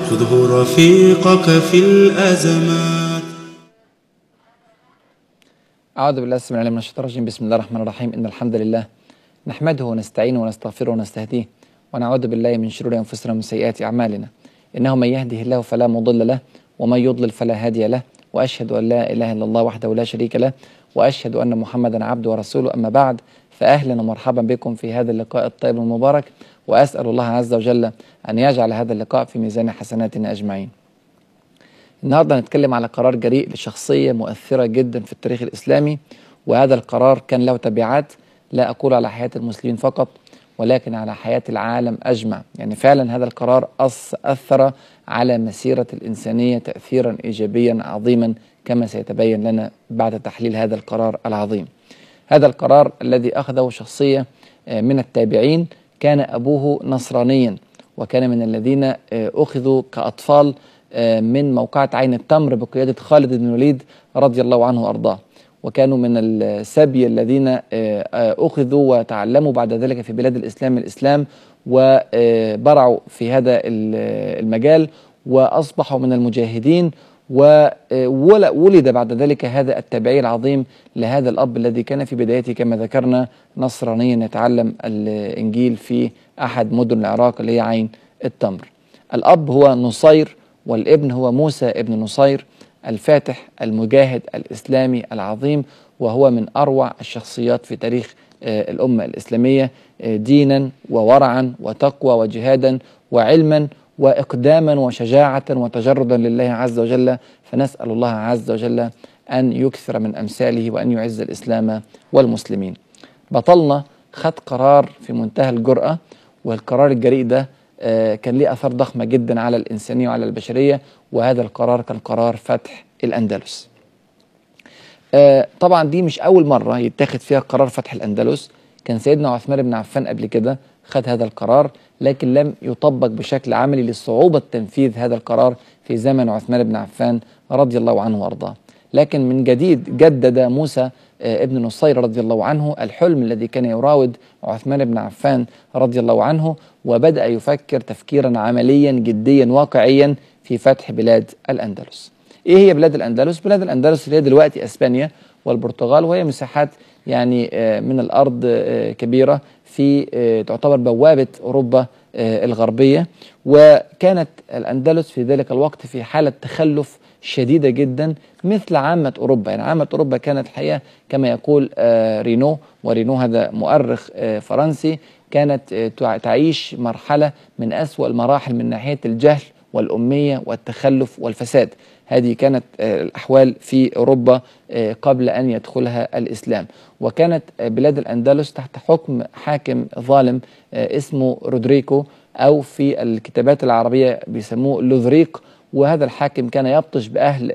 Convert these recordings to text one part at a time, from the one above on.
خذه رفيقك في الأزمات. أعوذ بالله السميع العليم من الشيطان الرجيم. بسم الله الرحمن الرحيم. إن الحمد لله نحمده ونستعينه ونستغفره ونستهديه ونعوذ بالله من شرور أنفسنا ومن سيئات أعمالنا. إنه من يهده الله فلا مضل له ومن يضلل فلا هادي له، وأشهد أن لا إله إلا الله وحده لا شريك له، وأشهد أن محمدا عبده ورسوله. أما بعد، فأهلا ومرحبا بكم في هذا اللقاء الطيب المبارك، وأسأل الله عز وجل أن يجعل هذا اللقاء في ميزان حسناتنا أجمعين. النهارده هنتكلم على قرار جريء لشخصية مؤثرة جدا في التاريخ الإسلامي، وهذا القرار كان له تبعات لا أقول على حياة المسلمين فقط، ولكن على حياة العالم أجمع. يعني فعلا هذا القرار أثر على مسيرة الإنسانية تأثيرا إيجابيا عظيما، كما سيتبين لنا بعد تحليل هذا القرار العظيم. هذا القرار الذي أخذه شخصية من التابعين، كان أبوه نصرانيا، وكان من الذين أخذوا كأطفال من موقعة عين التمر بقيادة خالد بن الوليد رضي الله عنه وأرضاه، وكانوا من السبي الذين أخذوا وتعلموا بعد ذلك في بلاد الإسلام وبرعوا في هذا المجال وأصبحوا من المجاهدين. وولد بعد ذلك هذا التابعي العظيم لهذا الأب الذي كان في بدايته كما ذكرنا نصرانيا يتعلم الإنجيل في أحد مدن العراق اللي هي عين التمر. الأب هو نصير، والابن هو موسى ابن نصير الفاتح المجاهد الإسلامي العظيم، وهو من أروع الشخصيات في تاريخ الأمة الإسلامية دينا وورعا وتقوى وجهادا وعلما وإقداما وشجاعة وتجردا لله عز وجل. فنسأل الله عز وجل أن يكثر من أمثاله وأن يعز الإسلام والمسلمين. بطلنا خد قرار في منتهى الجرأة، والقرار الجريء ده كان ليه أثر ضخمة جدا على الإنسانية وعلى البشرية، وهذا القرار كان قرار فتح الأندلس. طبعا دي مش أول مرة يتاخد فيها قرار فتح الأندلس، كان سيدنا عثمان بن عفان قبل كده خد هذا القرار، لكن لم يطبق بشكل عملي لصعوبة تنفيذ هذا القرار في زمن عثمان بن عفان رضي الله عنه وأرضاه. لكن من جديد جدد موسى ابن نصير رضي الله عنه الحلم الذي كان يراود عثمان بن عفان رضي الله عنه، وبدأ يفكر تفكيرا عمليا جديا واقعيا في فتح بلاد الأندلس. إيه هي بلاد الأندلس؟ بلاد الأندلس اللي هي دلوقتي أسبانيا والبرتغال، وهي مساحات يعني من الأرض كبيرة في تعتبر بوابة أوروبا الغربية. وكانت الأندلس في ذلك الوقت في حالة تخلف شديدة جدا مثل عامة أوروبا. يعني عامة أوروبا كانت الحقيقة كما يقول رينو، ورينو هذا مؤرخ فرنسي، كانت تعيش مرحلة من أسوأ المراحل من ناحية الجهل والأمية والتخلف والفساد. هذه كانت الأحوال في أوروبا قبل أن يدخلها الإسلام. وكانت بلاد الأندلس تحت حكم حاكم ظالم اسمه رودريكو، أو في الكتابات العربية بيسموه لوذريق. وهذا الحاكم كان يبطش بأهل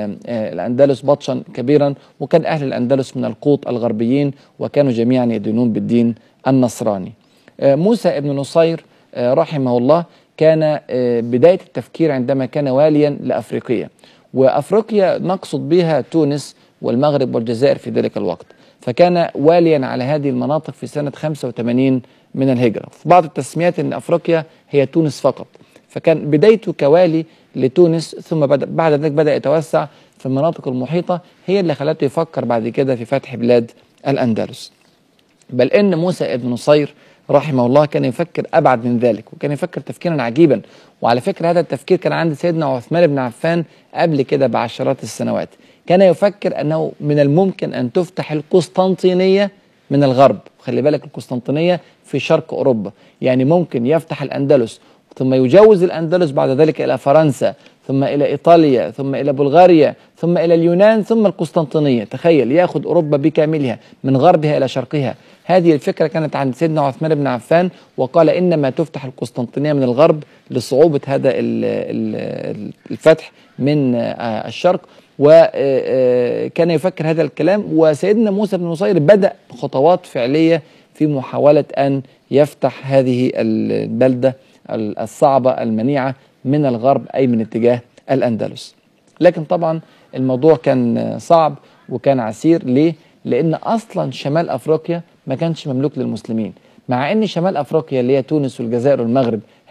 الأندلس بطشا كبيرا، وكان أهل الأندلس من القوط الغربيين، وكانوا جميعا يدينون بالدين النصراني. موسى ابن نصير رحمه الله كان بداية التفكير عندما كان واليا لأفريقيا، وأفريقيا نقصد بها تونس والمغرب والجزائر في ذلك الوقت، فكان واليا على هذه المناطق في سنة 85 من الهجرة. في بعض التسميات أن أفريقيا هي تونس فقط، فكان بدايته كوالي لتونس، ثم بعد ذلك بدأ يتوسع في المناطق المحيطة، هي اللي خلته يفكر بعد كده في فتح بلاد الأندلس. بل إن موسى ابن نصير رحمه الله كان يفكر أبعد من ذلك، وكان يفكر تفكيرا عجيبا. وعلى فكرة هذا التفكير كان عند سيدنا عثمان بن عفان قبل كده بعشرات السنوات. كان يفكر أنه من الممكن أن تفتح القسطنطينية من الغرب. خلي بالك القسطنطينية في شرق أوروبا، يعني ممكن يفتح الأندلس ثم يجوز الأندلس بعد ذلك إلى فرنسا، ثم إلى إيطاليا، ثم إلى بلغاريا، ثم إلى اليونان، ثم القسطنطينية. تخيل يأخذ أوروبا بكاملها من غربها إلى شرقها. هذه الفكرة كانت عند سيدنا عثمان بن عفان، وقال إنما تفتح القسطنطينية من الغرب لصعوبة هذا الفتح من الشرق. وكان يفكر هذا الكلام. وسيدنا موسى بن نصير بدأ خطوات فعلية في محاولة أن يفتح هذه البلدة الصعبة المنيعة من الغرب، أي من اتجاه الأندلس. لكن طبعا الموضوع كان صعب وكان عسير. ليه؟ لأن أصلا شمال أفريقيا ما كانش مملوك للمسلمين، مع أن شمال أفريقيا اللي هي تونس والجزائر والمغرب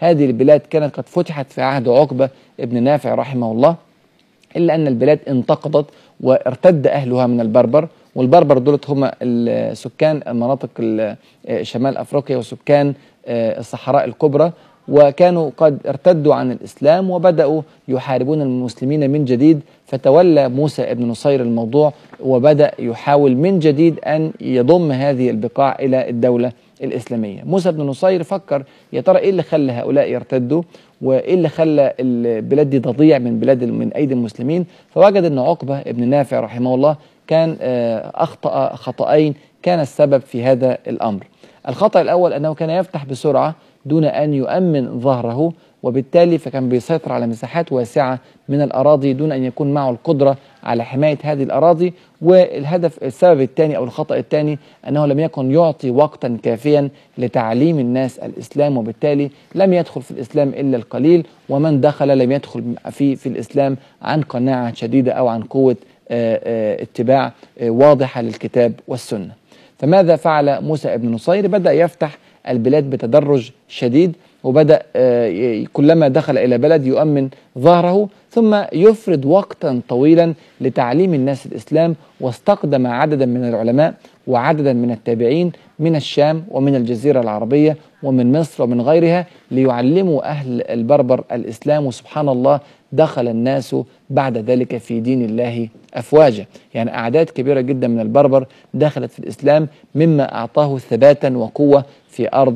هذه البلاد كانت قد فتحت في عهد عقبة ابن نافع رحمه الله، إلا أن البلاد انتقضت وارتد أهلها من البربر، والبربر دولت هم سكان مناطق شمال أفريقيا وسكان الصحراء الكبرى، وكانوا قد ارتدوا عن الإسلام وبدأوا يحاربون المسلمين من جديد. فتولى موسى ابن نصير الموضوع وبدأ يحاول من جديد أن يضم هذه البقاع إلى الدولة الإسلامية. موسى بن نصير فكر يا ترى إيه اللي خلى هؤلاء يرتدوا، وإيه اللي خلى البلاد دي تضيع من أيدي المسلمين. فوجد أن عقبة ابن نافع رحمه الله كان أخطأ خطأين كان السبب في هذا الأمر. الخطأ الأول أنه كان يفتح بسرعة دون أن يؤمن ظهره، وبالتالي فكان بيسيطر على مساحات واسعة من الأراضي دون أن يكون معه القدرة على حماية هذه الأراضي. السبب الثاني أو الخطأ الثاني أنه لم يكن يعطي وقتا كافيا لتعليم الناس الإسلام، وبالتالي لم يدخل في الإسلام إلا القليل، ومن دخل لم يدخل في الإسلام عن قناعة شديدة أو عن قوة اتباع واضحة للكتاب والسنة. فماذا فعل موسى ابن نصير؟ بدأ يفتح البلاد بتدرج شديد، وبدأ كلما دخل إلى بلد يؤمن ظهره، ثم يفرد وقتا طويلا لتعليم الناس الإسلام، واستقدم عددا من العلماء وعددا من التابعين من الشام ومن الجزيرة العربية ومن مصر ومن غيرها ليعلموا أهل البربر الإسلام. وسبحان الله دخل الناس بعد ذلك في دين الله أفواجا، يعني أعداد كبيرة جدا من البربر دخلت في الإسلام، مما أعطاه ثباتا وقوة في أرض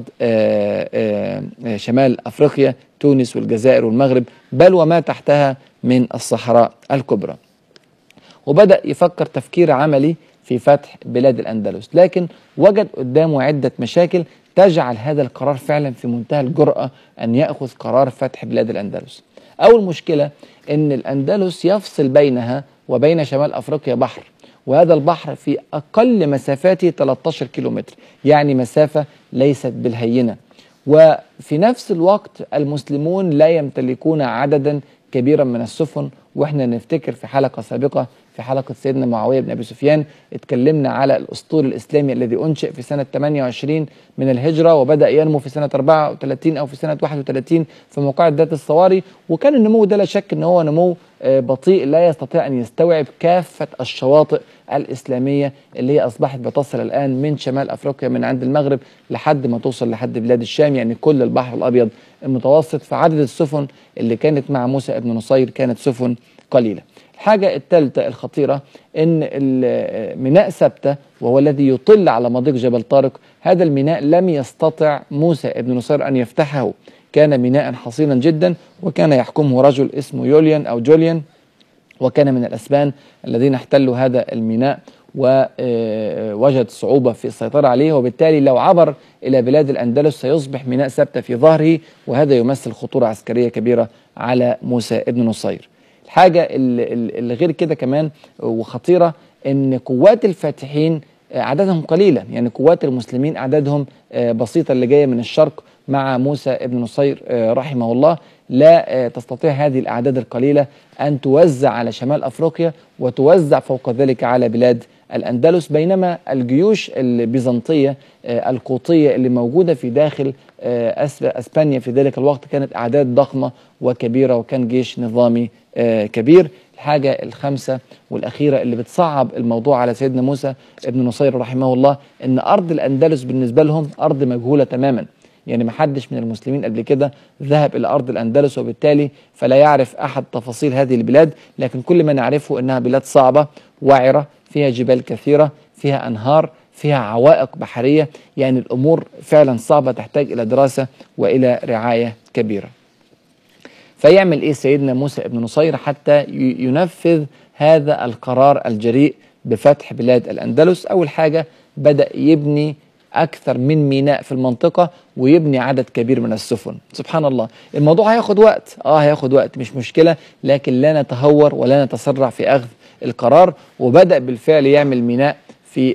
شمال أفريقيا، تونس والجزائر والمغرب، بل وما تحتها من الصحراء الكبرى. وبدأ يفكر تفكير عملي في فتح بلاد الأندلس، لكن وجد قدامه عدة مشاكل تجعل هذا القرار فعلا في منتهى الجرأة أن يأخذ قرار فتح بلاد الأندلس. أول مشكلة أن الأندلس يفصل بينها وبين شمال أفريقيا بحر، وهذا البحر في أقل مسافاته 13 كيلومتر، يعني مسافة ليست بالهينة. وفي نفس الوقت المسلمون لا يمتلكون عددا كبيرا من السفن، وإحنا نفتكر في حلقة سابقة في حلقة سيدنا معاوية بن أبي سفيان اتكلمنا على الأسطول الإسلامي الذي أنشئ في سنة 28 من الهجرة وبدأ ينمو في سنة 34 أو في سنة 31 في موقع ذات الصواري، وكان النمو ده لا شك أنه هو نمو بطيء لا يستطيع أن يستوعب كافة الشواطئ الإسلامية اللي هي أصبحت بتصل الآن من شمال أفريقيا من عند المغرب لحد ما توصل لحد بلاد الشام، يعني كل البحر الأبيض المتوسط. فعدد السفن اللي كانت مع موسى ابن نصير كانت سفن قليلة. الحاجة الثالثة الخطيرة أن ميناء سبتة وهو الذي يطل على مضيق جبل طارق، هذا الميناء لم يستطع موسى ابن نصير أن يفتحه، كان ميناء حصينا جدا، وكان يحكمه رجل اسمه يوليان أو جوليان، وكان من الأسبان الذين احتلوا هذا الميناء ووجد صعوبة في السيطرة عليه، وبالتالي لو عبر إلى بلاد الأندلس سيصبح ميناء سبتة في ظهره، وهذا يمثل خطورة عسكرية كبيرة على موسى ابن نصير. الحاجة اللي غير كده كمان وخطيرة أن قوات الفاتحين عددهم قليلة، يعني قوات المسلمين أعدادهم بسيطة اللي جاية من الشرق مع موسى ابن نصير رحمه الله، لا تستطيع هذه الأعداد القليلة أن توزع على شمال أفريقيا وتوزع فوق ذلك على بلاد الأندلس، بينما الجيوش البيزنطية القوطية اللي موجودة في داخل أسبانيا في ذلك الوقت كانت أعداد ضخمة وكبيرة، وكان جيش نظامي كبير. الحاجة الخامسة والأخيرة اللي بتصعب الموضوع على سيدنا موسى ابن نصير رحمه الله أن أرض الأندلس بالنسبة لهم أرض مجهولة تماما، يعني ما حدش من المسلمين قبل كده ذهب إلى أرض الأندلس، وبالتالي فلا يعرف أحد تفاصيل هذه البلاد، لكن كل ما نعرفه أنها بلاد صعبة وعرة فيها جبال كثيرة، فيها أنهار، فيها عوائق بحرية، يعني الأمور فعلا صعبة تحتاج إلى دراسة وإلى رعاية كبيرة. فيعمل إيه سيدنا موسى ابن نصير حتى ينفذ هذا القرار الجريء بفتح بلاد الأندلس؟ أول حاجة بدأ يبني أكثر من ميناء في المنطقة ويبني عدد كبير من السفن. سبحان الله، الموضوع هياخد وقت، هياخد وقت مش مشكلة، لكن لا نتهور ولا نتسرع في أخذ القرار. وبدأ بالفعل يعمل ميناء في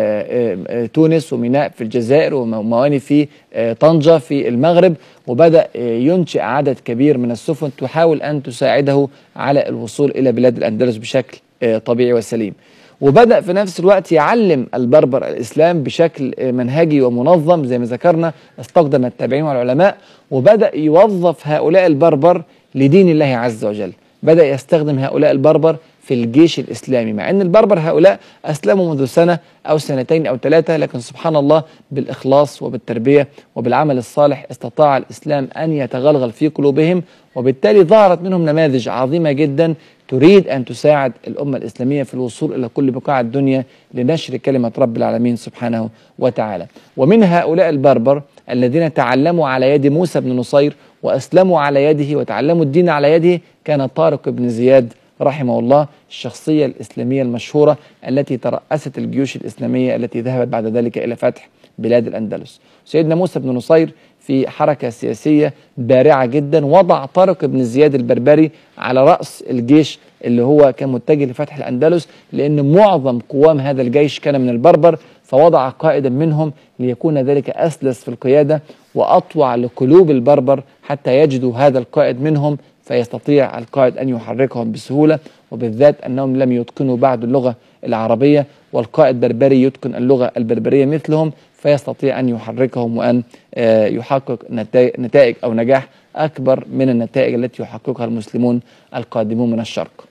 تونس، وميناء في الجزائر، ومواني في طنجة في المغرب، وبدأ ينشئ عدد كبير من السفن تحاول أن تساعده على الوصول إلى بلاد الأندلس بشكل طبيعي وسليم. وبدأ في نفس الوقت يعلم البربر الإسلام بشكل منهجي ومنظم زي ما ذكرنا، استخدم التابعين والعلماء، وبدأ يوظف هؤلاء البربر لدين الله عز وجل. بدأ يستخدم هؤلاء البربر في الجيش الإسلامي، مع أن البربر هؤلاء أسلموا منذ سنة أو سنتين أو ثلاثة، لكن سبحان الله بالإخلاص وبالتربية وبالعمل الصالح استطاع الإسلام أن يتغلغل في قلوبهم، وبالتالي ظهرت منهم نماذج عظيمة جدا تريد أن تساعد الأمة الإسلامية في الوصول إلى كل بقاع الدنيا لنشر كلمة رب العالمين سبحانه وتعالى. ومن هؤلاء البربر الذين تعلموا على يد موسى بن نصير وأسلموا على يده وتعلموا الدين على يده كان طارق بن زياد رحمه الله، الشخصية الإسلامية المشهورة التي ترأست الجيوش الإسلامية التي ذهبت بعد ذلك إلى فتح بلاد الأندلس. سيدنا موسى بن نصير في حركة سياسية بارعة جدا وضع طارق بن زياد البربري على رأس الجيش اللي هو كان متجه لفتح الأندلس، لأن معظم قوام هذا الجيش كان من البربر، فوضع قائدا منهم ليكون ذلك أسلس في القيادة وأطوع لقلوب البربر حتى يجدوا هذا القائد منهم، فيستطيع القائد أن يحركهم بسهولة، وبالذات أنهم لم يتقنوا بعد اللغة العربية، والقائد بربري يتقن اللغة البربرية مثلهم، فيستطيع أن يحركهم وأن يحقق نتائج أو نجاح أكبر من النتائج التي يحققها المسلمون القادمون من الشرق.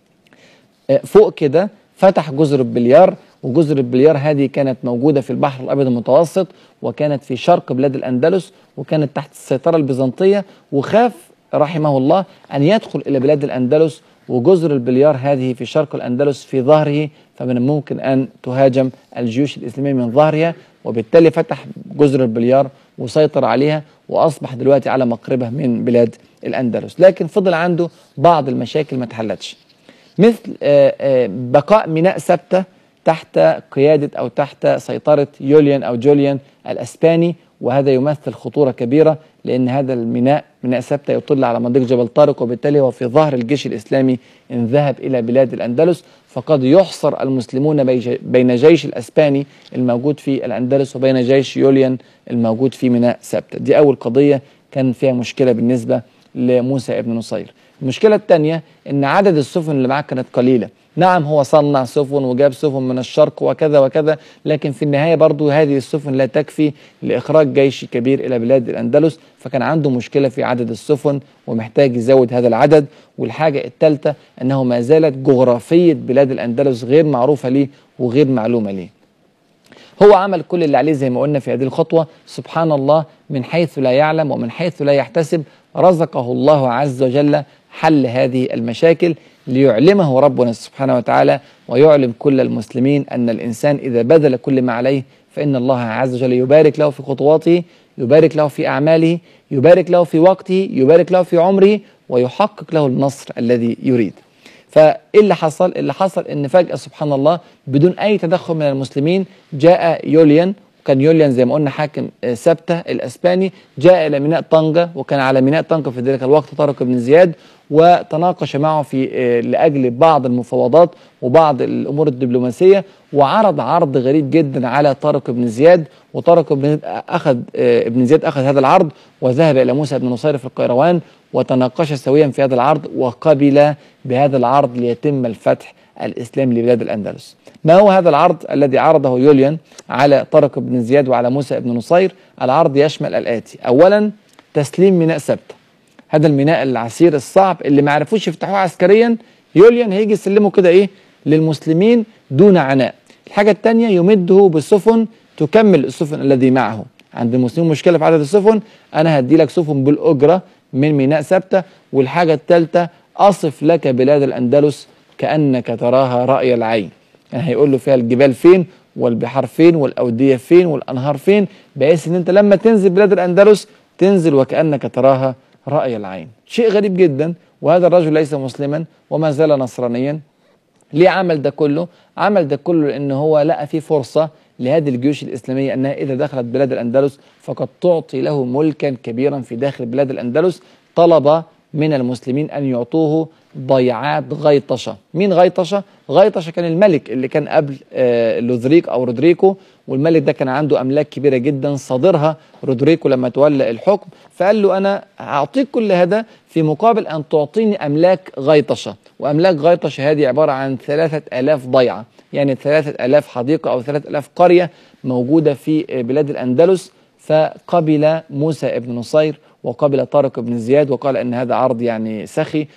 فوق كده فتح جزر البليار، وجزر البليار هذه كانت موجودة في البحر الأبيض المتوسط، وكانت في شرق بلاد الأندلس، وكانت تحت السيطرة البيزنطية، وخاف رحمه الله أن يدخل إلى بلاد الأندلس، وجزر البليار هذه في شرق الأندلس في ظهره، فمن الممكن أن تهاجم الجيوش الإسلامية من ظهرها، وبالتالي فتح جزر البليار وسيطر عليها، وأصبح دلوقتي على مقربة من بلاد الأندلس. لكن فضل عنده بعض المشاكل ما اتحلتش، مثل بقاء ميناء سبتة تحت قيادة أو تحت سيطرة يوليان أو جوليان الأسباني، وهذا يمثل خطورة كبيرة، لأن هذا الميناء ميناء سبتة يطل على مضيق جبل طارق، وبالتالي هو في ظهر الجيش الإسلامي إن ذهب إلى بلاد الأندلس، فقد يحصر المسلمون بين جيش الأسباني الموجود في الأندلس وبين جيش يوليان الموجود في ميناء سبتة. دي أول قضية كان فيها مشكلة بالنسبة لموسى ابن نصير. المشكلة الثانية أن عدد السفن اللي معاه كانت قليلة. نعم هو صنع سفن وجاب سفن من الشرق وكذا وكذا، لكن في النهاية برضو هذه السفن لا تكفي لإخراج جيش كبير إلى بلاد الأندلس، فكان عنده مشكلة في عدد السفن ومحتاج يزود هذا العدد. والحاجة الثالثة أنه ما زالت جغرافية بلاد الأندلس غير معروفة ليه وغير معلومة ليه. هو عمل كل اللي عليه زي ما قلنا في هذه الخطوة، سبحان الله، من حيث لا يعلم ومن حيث لا يحتسب رزقه الله عز وجل حل هذه المشاكل، ليعلمه ربنا سبحانه وتعالى ويعلم كل المسلمين أن الإنسان إذا بذل كل ما عليه فإن الله عز وجل يبارك له في خطواته، يبارك له في أعماله، يبارك له في وقته، يبارك له في عمره، ويحقق له النصر الذي يريد. فإيه اللي حصل؟ اللي حصل إن فجأة سبحان الله بدون أي تدخل من المسلمين جاء يوليان، كان يوليان زي ما قلنا حاكم سبتة الأسباني، جاء إلى ميناء طنجة، وكان على ميناء طنجة في ذلك الوقت طارق بن زياد، وتناقش معه في لأجل بعض المفاوضات وبعض الأمور الدبلوماسية، وعرض عرض غريب جدا على طارق بن زياد، وطارق بن زياد أخذ هذا العرض وذهب إلى موسى بن نصير في القيروان وتناقش سويا في هذا العرض، وقبل بهذا العرض ليتم الفتح الإسلامي لبلاد الأندلس. ما هو هذا العرض الذي عرضه يوليان على طارق بن زياد وعلى موسى بن نصير؟ العرض يشمل الآتي: أولا تسليم ميناء سبتة، هذا الميناء العسير الصعب اللي ما عرفوش يفتحوه عسكريا، يوليان هيجي يسلمه كده إيه للمسلمين دون عناء. الحاجة الثانية يمده بسفن تكمل السفن الذي معه، عند المسلمين مشكلة في عدد السفن، أنا هدي لك سفن بالأجرة من ميناء سبتة. والحاجة الثالثة أصف لك بلاد الأندلس كأنك تراها رأي العين، يعني هيقول له فيها الجبال فين والبحار فين والأودية فين والأنهار فين، بحيث إن أنت لما تنزل بلاد الأندلس تنزل وكأنك تراها رأي العين. شيء غريب جدا، وهذا الرجل ليس مسلما وما زال نصرانيا. ليه عمل ده كله؟ عمل ده كله لأنه هو لقى فيه فرصة لهذه الجيوش الإسلامية أنها إذا دخلت بلاد الأندلس فقد تعطي له ملكا كبيرا في داخل بلاد الأندلس. طلب من المسلمين أن يعطوه ضيعات غيطشة. مين غيطشة؟ غيطشة كان الملك اللي كان قبل لودريك أو رودريكو، والملك ده كان عنده أملاك كبيرة جدا صادرها رودريكو لما تولى الحكم، فقال له أنا أعطيك كل هذا في مقابل أن تعطيني أملاك غيطشة. وأملاك غيطشة هذه عبارة عن 3000 ضيعة، يعني 3000 حديقة أو 3000 قرية موجودة في بلاد الأندلس. فقبل موسى ابن نصير وقبل طارق بن زياد وقال أن هذا عرض يعني سخي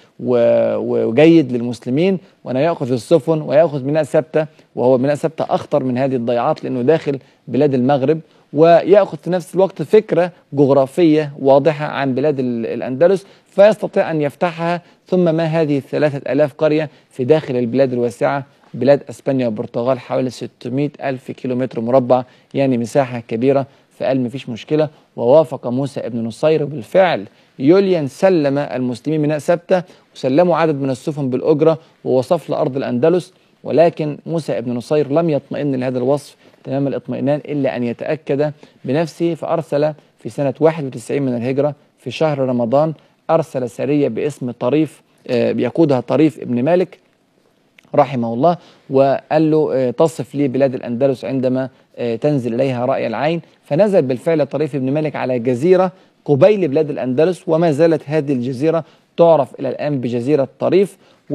وجيد للمسلمين، وأنه يأخذ السفن ويأخذ ميناء سبتة، وهو ميناء سبتة أخطر من هذه الضيعات لأنه داخل بلاد المغرب، ويأخذ في نفس الوقت فكرة جغرافية واضحة عن بلاد الأندلس فيستطيع أن يفتحها. ثم ما هذه 3000 قرية في داخل البلاد الواسعة، بلاد أسبانيا والبرتغال، حوالي 600 ألف كيلومتر مربع، يعني مساحة كبيرة. فقال مفيش مشكلة، ووافق موسى ابن نصير بالفعل. يوليان سلم المسلمين ميناء سبتة وسلموا عدد من السفن بالأجرة ووصف لأرض الأندلس، ولكن موسى ابن نصير لم يطمئن لهذا الوصف تمام الاطمئنان إلا أن يتأكد بنفسه، فأرسل في سنة 91 من الهجرة في شهر رمضان أرسل سرية باسم طريف بيقودها طريف ابن مالك رحمه الله، وقال له تصف لي بلاد الأندلس عندما تنزل إليها رأي العين. فنزل بالفعل طريف ابن مالك على جزيرة قبيل بلاد الأندلس، وما زالت هذه الجزيرة تعرف إلى الآن بجزيرة طريف.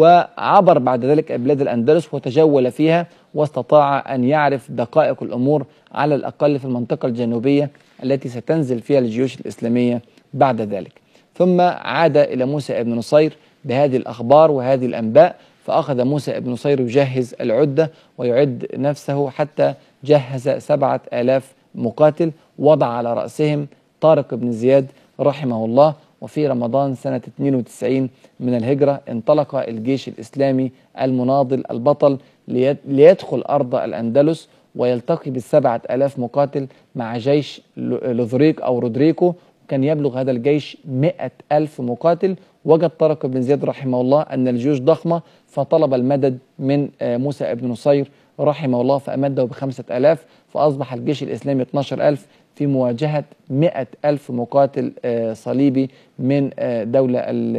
وعبر بعد ذلك بلاد الأندلس وتجول فيها، واستطاع أن يعرف دقائق الأمور على الأقل في المنطقة الجنوبية التي ستنزل فيها الجيوش الإسلامية بعد ذلك. ثم عاد إلى موسى ابن نصير بهذه الأخبار وهذه الأنباء، فأخذ موسى ابن نصير يجهز العدة ويعد نفسه حتى جهز 7000 مقاتل وضع على رأسهم طارق بن زياد رحمه الله. وفي رمضان سنة 92 من الهجرة انطلق الجيش الإسلامي المناضل البطل ليدخل أرض الأندلس ويلتقي ب7000 مقاتل مع جيش لوذريك أو رودريكو، كان يبلغ هذا الجيش 100,000 مقاتل. وجد طارق بن زياد رحمه الله أن الجيوش ضخمة، فطلب المدد من موسى ابن نصير رحمه الله فأمده ب5000، فأصبح الجيش الإسلامي 12,000 في مواجهة 100,000 مقاتل صليبي من دولة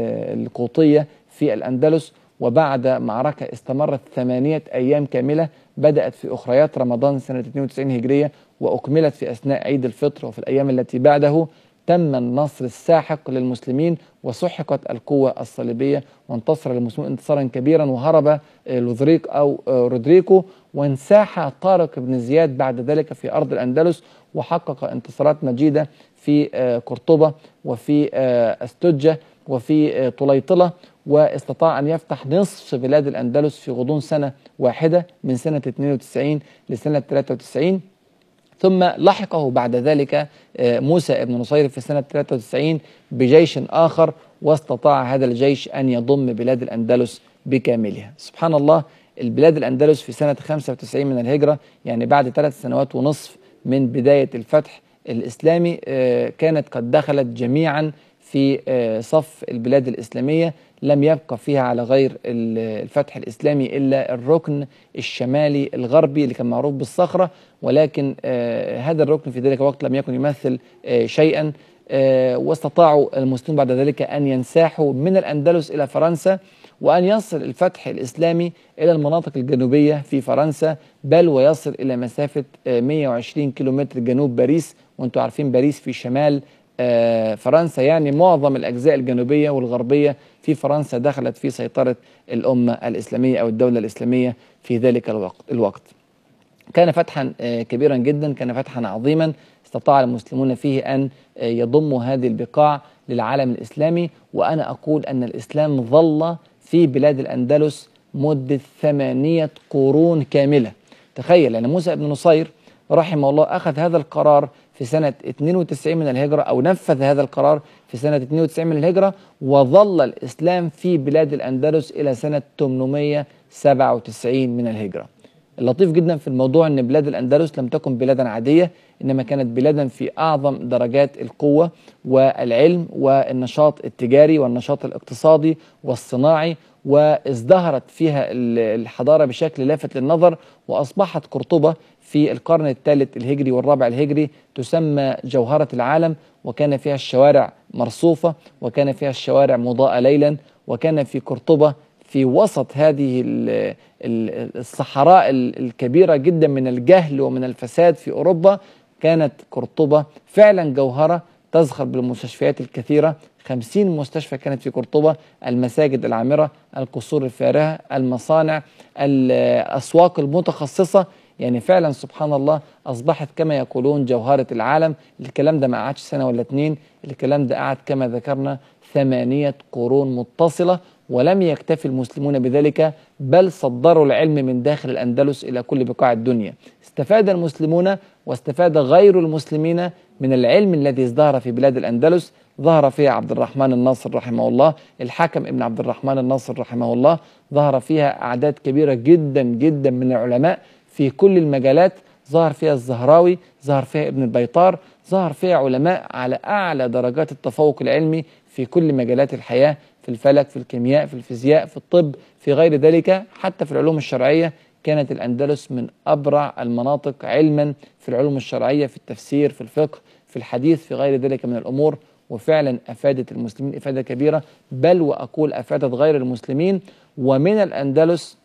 القوطية في الأندلس. وبعد معركة استمرت 8 أيام كاملة، بدأت في أخريات رمضان سنة 92 هجرية وأكملت في أثناء عيد الفطر وفي الأيام التي بعده، تم النصر الساحق للمسلمين وسحقت القوة الصليبية وانتصر المسلمون انتصارا كبيرا، وهرب لوذريك أو رودريكو، وانساح طارق بن زياد بعد ذلك في أرض الأندلس وحقق انتصارات مجيدة في قرطبة وفي أستوجة وفي طليطلة، واستطاع أن يفتح نصف بلاد الأندلس في غضون سنة واحدة من سنة 92 لسنة 93. ثم لحقه بعد ذلك موسى ابن نصير في سنة 93 بجيش آخر، واستطاع هذا الجيش أن يضم بلاد الأندلس بكاملها. سبحان الله، البلاد الأندلس في سنة 95 من الهجرة، يعني بعد 3 سنوات ونصف من بداية الفتح الإسلامي، كانت قد دخلت جميعا في صف البلاد الإسلامية. لم يبقى فيها على غير الفتح الإسلامي إلا الركن الشمالي الغربي اللي كان معروف بالصخرة، ولكن هذا الركن في ذلك الوقت لم يكن يمثل شيئا. واستطاعوا المسلمون بعد ذلك أن ينساحوا من الأندلس إلى فرنسا، وأن يصل الفتح الإسلامي إلى المناطق الجنوبية في فرنسا، بل ويصل إلى مسافة 120 كيلومتر جنوب باريس، وأنتم عارفين باريس في شمال فرنسا، يعني معظم الأجزاء الجنوبية والغربية في فرنسا دخلت في سيطرة الأمة الإسلامية أو الدولة الإسلامية في ذلك الوقت. كان فتحا كبيرا جدا، كان فتحا عظيما، استطاع المسلمون فيه أن يضموا هذه البقاع للعالم الإسلامي. وأنا أقول أن الإسلام ظل في بلاد الأندلس مدة 8 قرون كاملة. تخيل، يعني موسى بن نصير رحمه الله أخذ هذا القرار في سنة 92 من الهجرة، أو نفذ هذا القرار في سنة 92 من الهجرة، وظل الإسلام في بلاد الأندلس إلى سنة 897 من الهجرة. اللطيف جدا في الموضوع أن بلاد الأندلس لم تكن بلادا عادية، إنما كانت بلادا في أعظم درجات القوة والعلم والنشاط التجاري والنشاط الاقتصادي والصناعي، وازدهرت فيها الحضارة بشكل لافت للنظر. وأصبحت قرطبة في القرن الثالث الهجري والرابع الهجري تسمى جوهرة العالم، وكان فيها الشوارع مرصوفة، وكان فيها الشوارع مضاءة ليلا، وكان في قرطبة في وسط هذه الصحراء الكبيرة جدا من الجهل ومن الفساد في أوروبا، كانت قرطبة فعلا جوهرة تزخر بالمستشفيات الكثيرة، 50 مستشفى كانت في قرطبة، المساجد العامرة، القصور الفارهة، المصانع، الأسواق المتخصصة. يعني فعلا سبحان الله أصبحت كما يقولون جوهرة العالم. الكلام ده ما قعدش سنة ولا اتنين، الكلام ده قعد كما ذكرنا 8 قرون متصلة. ولم يكتفي المسلمون بذلك، بل صدروا العلم من داخل الأندلس إلى كل بقاع الدنيا. استفاد المسلمون واستفاد غير المسلمين من العلم الذي ازدهر في بلاد الأندلس. ظهر فيها عبد الرحمن الناصر رحمه الله، الحكم ابن عبد الرحمن الناصر رحمه الله، ظهر فيها أعداد كبيرة جدا جدا من العلماء في كل المجالات. ظهر فيها الزهراوي، ظهر فيها ابن البيطار، ظهر فيها علماء على أعلى درجات التفوق العلمي في كل مجالات الحياة، في الفلك، في الكيمياء، في الفيزياء، في الطب، في غير ذلك. حتى في العلوم الشرعية كانت الأندلس من أبرع المناطق علما في العلوم الشرعية، في التفسير، في الفقه، في الحديث، في غير ذلك من الأمور. وفعلا أفادت المسلمين إفادة كبيرة، بل وأقول أفادت غير المسلمين. ومن الأندلس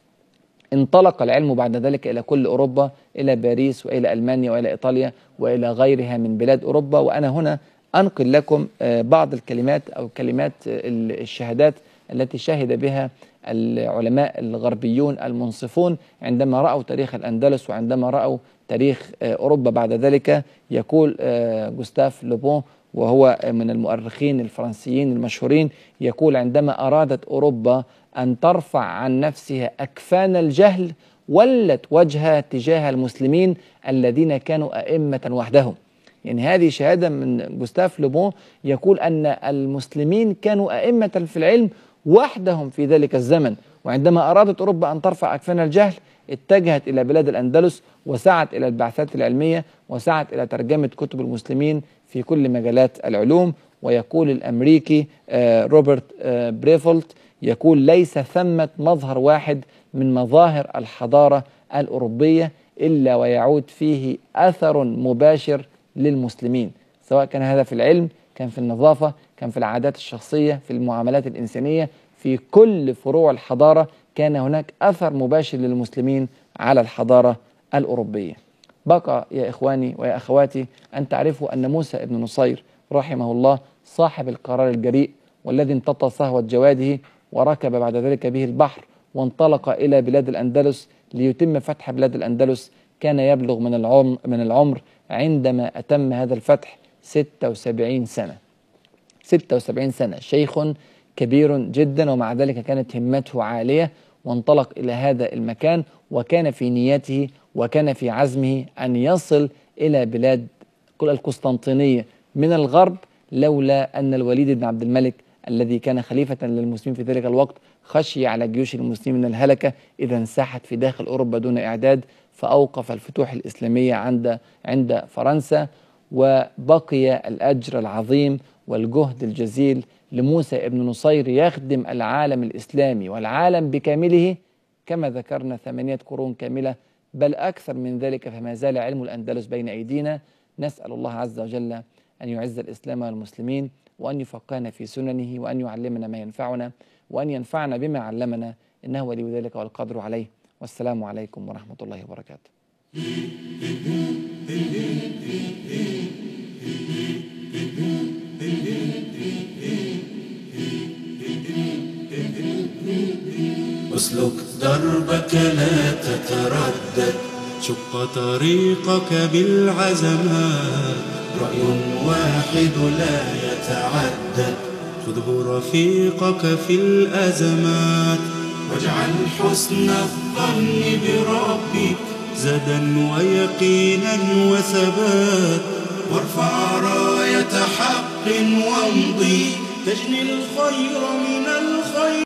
انطلق العلم بعد ذلك إلى كل أوروبا، إلى باريس وإلى ألمانيا وإلى إيطاليا وإلى غيرها من بلاد أوروبا. وأنا هنا أنقل لكم بعض الكلمات أو كلمات الشهادات التي شهد بها العلماء الغربيون المنصفون عندما رأوا تاريخ الأندلس وعندما رأوا تاريخ أوروبا بعد ذلك. يقول جوستاف لوبون، وهو من المؤرخين الفرنسيين المشهورين، يقول: عندما أرادت أوروبا أن ترفع عن نفسها أكفان الجهل ولت وجهها تجاه المسلمين الذين كانوا أئمة وحدهم. يعني هذه شهادة من جوستاف لوبون، يقول أن المسلمين كانوا أئمة في العلم وحدهم في ذلك الزمن، وعندما أرادت أوروبا أن ترفع أكفان الجهل اتجهت إلى بلاد الأندلس وسعت إلى البعثات العلمية وسعت إلى ترجمة كتب المسلمين في كل مجالات العلوم. ويقول الأمريكي روبرت بريفولت، يقول: ليس ثمة مظهر واحد من مظاهر الحضارة الأوروبية إلا ويعود فيه أثر مباشر للمسلمين، سواء كان هذا في العلم، كان في النظافة، كان في العادات الشخصية، في المعاملات الإنسانية، في كل فروع الحضارة كان هناك أثر مباشر للمسلمين على الحضارة الأوروبية. بقى يا إخواني ويا أخواتي أن تعرفوا أن موسى ابن نصير رحمه الله صاحب القرار الجريء، والذي امتطى صهوة جواده وركب بعد ذلك به البحر وانطلق إلى بلاد الأندلس ليتم فتح بلاد الأندلس، كان يبلغ من العمر عندما أتم هذا الفتح 76 سنة. 76 سنة، شيخ كبير جدا، ومع ذلك كانت همته عالية، وانطلق إلى هذا المكان، وكان في نيته وكان في عزمه أن يصل إلى بلاد القسطنطينية من الغرب، لولا أن الوليد بن عبد الملك الذي كان خليفة للمسلمين في ذلك الوقت خشي على جيوش المسلمين من الهلكة إذا انساحت في داخل أوروبا دون إعداد، فأوقف الفتوح الإسلامية عند فرنسا. وبقي الأجر العظيم والجهد الجزيل لموسى ابن نصير يخدم العالم الإسلامي والعالم بكامله كما ذكرنا 8 قرون كاملة، بل أكثر من ذلك، فما زال علم الأندلس بين أيدينا. نسأل الله عز وجل أن يعز الإسلام والمسلمين، وأن يفقهنا في سننه، وأن يعلمنا ما ينفعنا، وأن ينفعنا بما علمنا، إنه ولي ذلك والقدر عليه. والسلام عليكم ورحمة الله وبركاته. اسلك دربك لا تتردد، شق طريقك بالعزمات، رأي واحد لا يتعدد، خذه رفيقك في الأزمات، واجعل حسن الظن بربك زدا ويقينا وثبات، وارفع راية حق وامضي تجني الخير من